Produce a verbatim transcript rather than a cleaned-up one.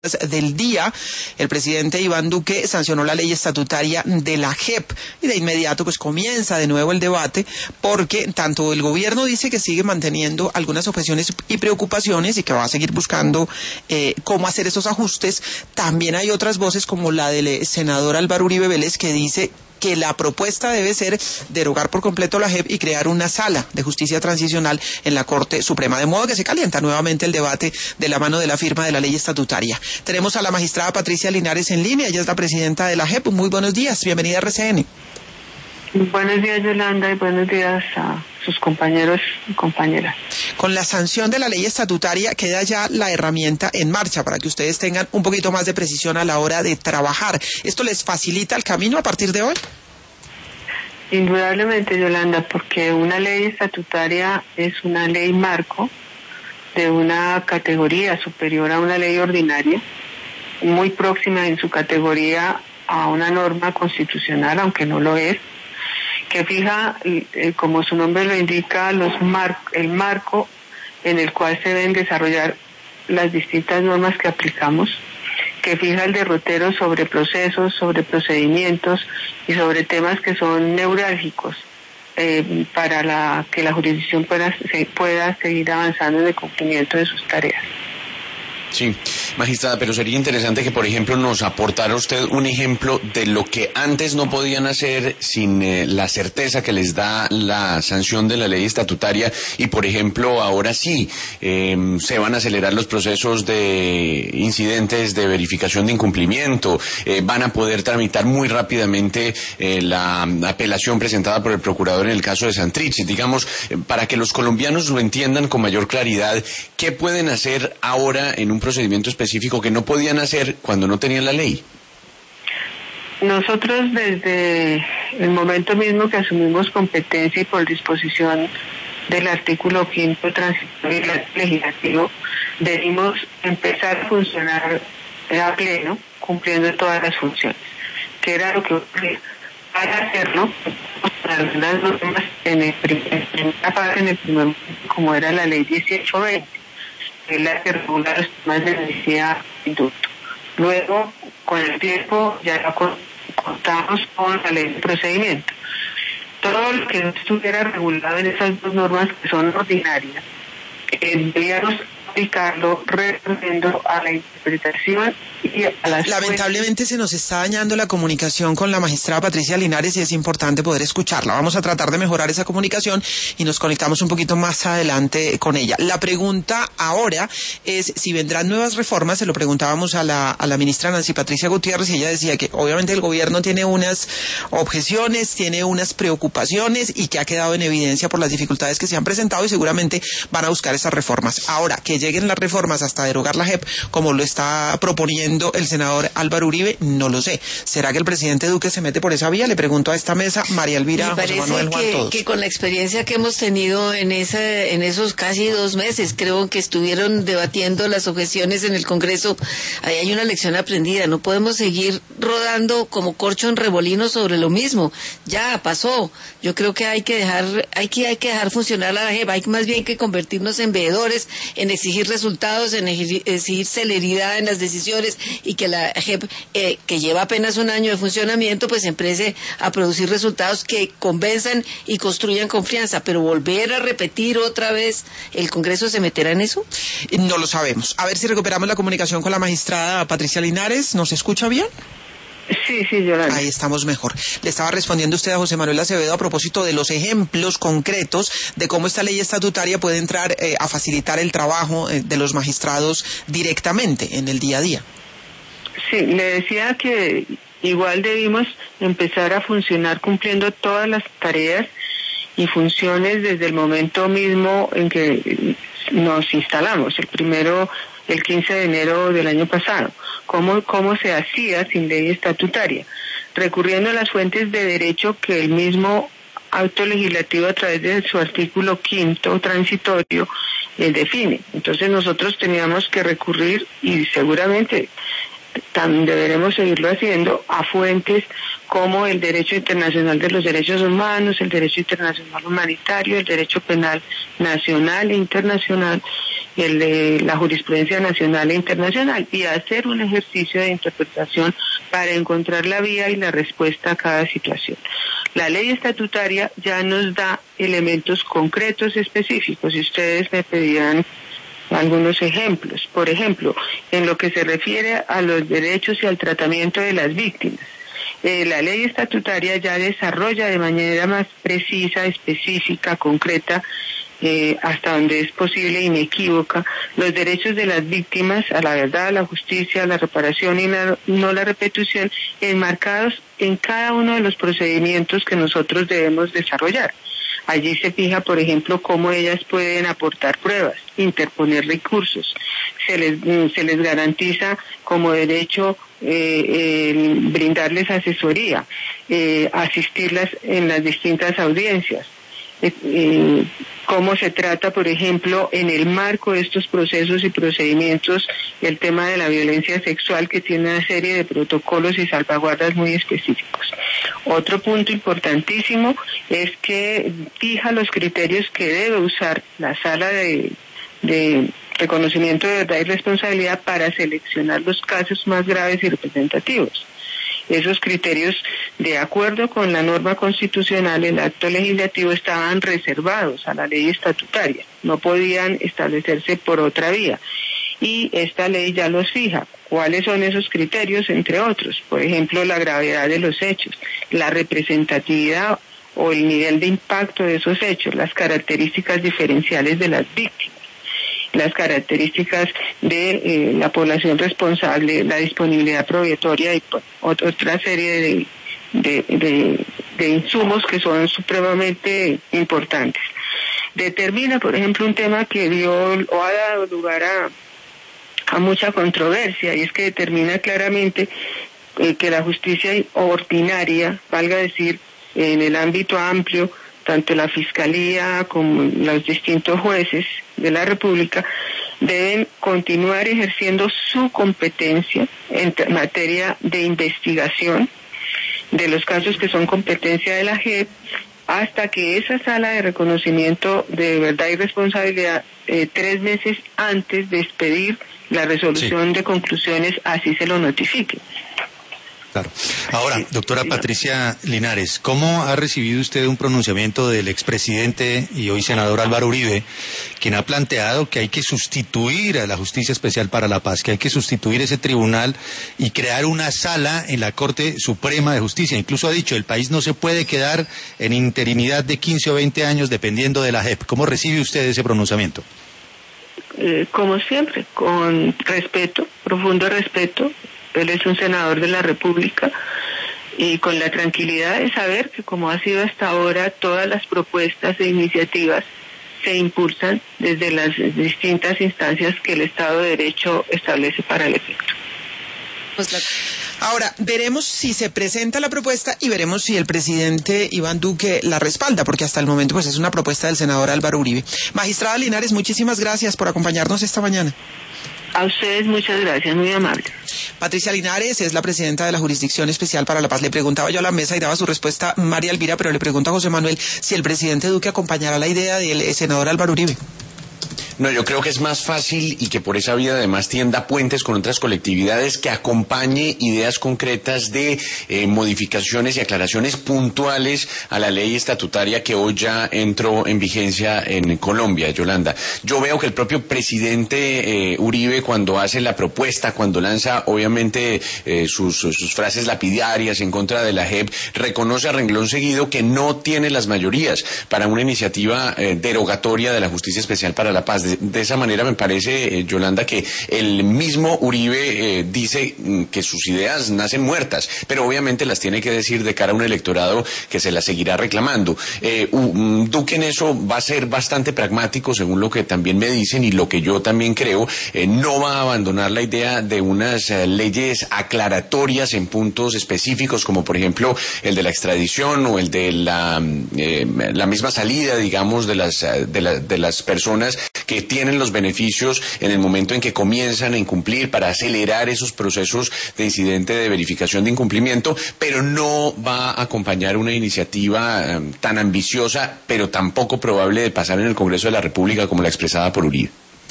del día, el presidente Iván Duque sancionó la ley estatutaria de la J E P y de inmediato pues comienza de nuevo el debate porque tanto el gobierno dice que sigue manteniendo algunas objeciones y preocupaciones y que va a seguir buscando eh, cómo hacer esos ajustes. También hay otras voces como la del senador Álvaro Uribe Vélez que dice que la propuesta debe ser derogar por completo la J E P y crear una sala de justicia transicional en la Corte Suprema, de modo que se calienta nuevamente el debate de la mano de la firma de la ley estatutaria. Tenemos a la magistrada Patricia Linares en línea, ella es la presidenta de la J E P. Muy buenos días, bienvenida a R C N. Buenos días, Yolanda, y buenos días a sus compañeros y compañeras. Con la sanción de la ley estatutaria queda ya la herramienta en marcha para que ustedes tengan un poquito más de precisión a la hora de trabajar. ¿Esto les facilita el camino a partir de hoy? Indudablemente, Yolanda, porque una ley estatutaria es una ley marco de una categoría superior a una ley ordinaria, muy próxima en su categoría a una norma constitucional, aunque no lo es, que fija, eh, como su nombre lo indica, los mar el marco en el cual se deben desarrollar las distintas normas que aplicamos, que fija el derrotero sobre procesos, sobre procedimientos y sobre temas que son neurálgicos eh, para la que la jurisdicción pueda, se, pueda seguir avanzando en el cumplimiento de sus tareas. Sí, magistrada, pero sería interesante que, por ejemplo, nos aportara usted un ejemplo de lo que antes no podían hacer sin eh, la certeza que les da la sanción de la ley estatutaria y, por ejemplo, ahora sí, eh, se van a acelerar los procesos de incidentes de verificación de incumplimiento, eh, van a poder tramitar muy rápidamente eh, la apelación presentada por el procurador en el caso de Santrich, digamos, eh, para que los colombianos lo entiendan con mayor claridad, ¿qué pueden hacer ahora en un procedimiento específico que no podían hacer cuando no tenían la ley? Nosotros desde el momento mismo que asumimos competencia y por disposición del artículo quinto transitorio legislativo, debimos empezar a funcionar a pleno, cumpliendo todas las funciones, que era lo que ocurría. Para hacerlo, algunas normas en el primer, primera parte, en el primer, como era la ley dieciocho veinte, que es la que regula los temas de necesidad de indulto. Luego, con el tiempo, ya contamos con la ley de procedimiento. Todo lo que no estuviera regulado en esas dos normas que son ordinarias, eh, debíamos aplicarlo recurriendo a la interpretación y a las... Lamentablemente se nos está dañando la comunicación con la magistrada Patricia Linares y es importante poder escucharla. Vamos a tratar de mejorar esa comunicación y nos conectamos un poquito más adelante con ella. La pregunta ahora es si vendrán nuevas reformas. Se lo preguntábamos a la, a la ministra Nancy Patricia Gutiérrez y ella decía que obviamente el gobierno tiene unas objeciones, tiene unas preocupaciones y que ha quedado en evidencia por las dificultades que se han presentado y seguramente van a buscar esas reformas. Ahora, que lleguen las reformas hasta derogar la J E P, como lo está proponiendo el senador Álvaro Uribe, no lo sé. ¿Será que el presidente Duque se mete por esa vía? Le pregunto a esta mesa, María Elvira, José Manuel, Juan, que, todos. que con la experiencia que hemos tenido en esa, en esos casi dos meses, creo que estuvieron debatiendo las objeciones en el Congreso, ahí hay una lección aprendida. No podemos seguir rodando como corcho en remolino sobre lo mismo. Ya pasó. Yo creo que hay que dejar, hay que, hay que dejar funcionar la J E P. Hay más bien que convertirnos en veedores, en exigir resultados, en exigir celeridad en las decisiones y que la J E P, eh, que lleva apenas un año de funcionamiento, pues empiece a producir resultados que convenzan y construyan confianza. Pero volver a repetir otra vez, ¿el Congreso se meterá en eso? No lo sabemos. A ver si recuperamos la comunicación con la magistrada Patricia Linares. ¿Nos escucha bien? Sí, sí, Yolanda. Ahí estamos mejor. Le estaba respondiendo usted a José Manuel Acevedo a propósito de los ejemplos concretos de cómo esta ley estatutaria puede entrar eh, a facilitar el trabajo eh, de los magistrados directamente en el día a día. Sí, le decía que igual debimos empezar a funcionar cumpliendo todas las tareas y funciones desde el momento mismo en que nos instalamos, el primero, el quince de enero del año pasado. ¿Cómo, cómo se hacía sin ley estatutaria? Recurriendo a las fuentes de derecho que el mismo acto legislativo a través de su artículo quinto transitorio eh, define. Entonces nosotros teníamos que recurrir y seguramente también deberemos seguirlo haciendo a fuentes como el derecho internacional de los derechos humanos, el derecho internacional humanitario, el derecho penal nacional e internacional, el de la jurisprudencia nacional e internacional, y hacer un ejercicio de interpretación para encontrar la vía y la respuesta a cada situación. La ley estatutaria ya nos da elementos concretos específicos, y ustedes me pedían algunos ejemplos. Por ejemplo, en lo que se refiere a los derechos y al tratamiento de las víctimas, eh, la ley estatutaria ya desarrolla de manera más precisa, específica, concreta, eh, hasta donde es posible, inequívoca, los derechos de las víctimas a la verdad, a la justicia, a la reparación y la, no la repetición, enmarcados en cada uno de los procedimientos que nosotros debemos desarrollar. Allí se fija, por ejemplo, cómo ellas pueden aportar pruebas, interponer recursos. Se les, se les garantiza como derecho eh, el brindarles asesoría, eh, asistirlas en las distintas audiencias. Eh, eh, cómo se trata, por ejemplo, en el marco de estos procesos y procedimientos, el tema de la violencia sexual, que tiene una serie de protocolos y salvaguardas muy específicos. Otro punto importantísimo es que fija los criterios que debe usar la sala de, de reconocimiento de verdad y responsabilidad para seleccionar los casos más graves y representativos. Esos criterios, de acuerdo con la norma constitucional, el acto legislativo, estaban reservados a la ley estatutaria, no podían establecerse por otra vía. Y esta ley ya los fija. ¿Cuáles son esos criterios? Entre otros, por ejemplo, la gravedad de los hechos, la representatividad o el nivel de impacto de esos hechos, las características diferenciales de las víctimas, las características de eh, la población responsable, la disponibilidad probatoria y otra serie de, de, de, de insumos que son supremamente importantes. Determina, por ejemplo, un tema que dio o ha dado lugar a, a mucha controversia, y es que determina claramente eh, que la justicia ordinaria, valga decir, en el ámbito amplio, tanto la Fiscalía como los distintos jueces de la República, deben continuar ejerciendo su competencia en materia de investigación de los casos que son competencia de la J E P, hasta que esa sala de reconocimiento de verdad y responsabilidad, eh, tres meses antes de expedir la resolución sí. de conclusiones, así se lo notifique. Claro. Ahora, doctora Patricia Linares, ¿cómo ha recibido usted un pronunciamiento del expresidente y hoy senador Álvaro Uribe, quien ha planteado que hay que sustituir a la Justicia Especial para la Paz, que hay que sustituir ese tribunal y crear una sala en la Corte Suprema de Justicia? Incluso ha dicho, el país no se puede quedar en interinidad de quince o veinte años dependiendo de la J E P. ¿Cómo recibe usted ese pronunciamiento? Eh, como siempre, con respeto, profundo respeto. Él es un senador de la República, y con la tranquilidad de saber que, como ha sido hasta ahora, todas las propuestas e iniciativas se impulsan desde las distintas instancias que el Estado de Derecho establece para el efecto. Ahora, veremos si se presenta la propuesta y veremos si el presidente Iván Duque la respalda, porque hasta el momento pues es una propuesta del senador Álvaro Uribe. Magistrada Linares, muchísimas gracias por acompañarnos esta mañana. A ustedes muchas gracias, muy amable. Patricia Linares es la presidenta de la Jurisdicción Especial para la Paz. Le preguntaba yo a la mesa y daba su respuesta María Elvira, pero le pregunto a José Manuel si el presidente Duque acompañará la idea del senador Álvaro Uribe. No, yo creo que es más fácil y que por esa vía además tienda puentes con otras colectividades, que acompañe ideas concretas de eh, modificaciones y aclaraciones puntuales a la ley estatutaria que hoy ya entró en vigencia en Colombia, Yolanda. Yo veo que el propio presidente eh, Uribe, cuando hace la propuesta, cuando lanza obviamente eh, sus, sus frases lapidarias en contra de la J E P, reconoce a renglón seguido que no tiene las mayorías para una iniciativa eh, derogatoria de la Justicia Especial para la Paz. De, de esa manera me parece, eh, Yolanda, que el mismo Uribe eh, dice mm, que sus ideas nacen muertas, pero obviamente las tiene que decir de cara a un electorado que se las seguirá reclamando. Eh, um, Duque en eso va a ser bastante pragmático, según lo que también me dicen y lo que yo también creo. Eh, no va a abandonar la idea de unas eh, leyes aclaratorias en puntos específicos, como por ejemplo el de la extradición o el de la, eh, la misma salida, digamos, de las, de, la, de las personas que tienen los beneficios en el momento en que comienzan a incumplir para acelerar esos procesos de incidente de verificación de incumplimiento, pero no va a acompañar una iniciativa um, tan ambiciosa, pero tampoco probable de pasar en el Congreso de la República como la expresada por Uribe.